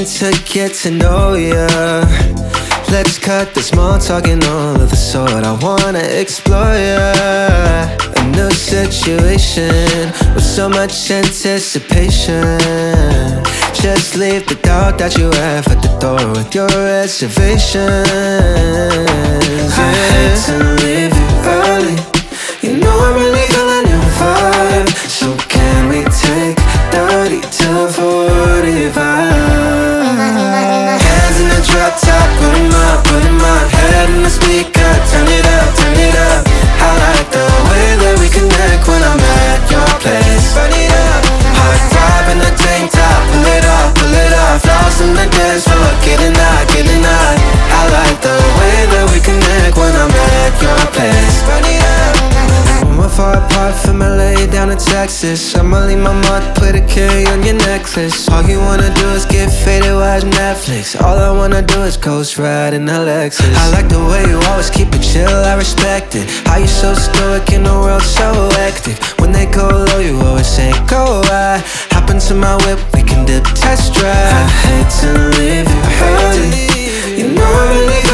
getting to get to know ya. Let's cut the small talking all of the sort. I wanna explore ya. A new situation with so much anticipation. Just leave the doubt that you have at the door with your reservations. I hate to leave you early. You know I'm really feeling your vibe. So can we take 30 to 45? Hands in the drop top, put 'em up, put 'em up. Head in the speaker, turn it up, turn it up. I like the way that we connect when I'm at your place. Burn it up, hot vibe in the tank top. Pull it off, pull it off. Lost in the dance floor, getting hot, getting hot. I like the way that we connect when I'm at your place. Burn it up. We're far apart from LA down to Texas. I'ma leave my mark, put a K on your necklace. All you wanna do is get faded, watch Netflix. All I wanna do is ghost ride in a Lexus. I like the way you always keep it chill, I respect it. How you so stoic in the world so hectic. When they go low, you always say go high. Hop into my whip, we can dip, test drive. I hate to leave you early. You know I really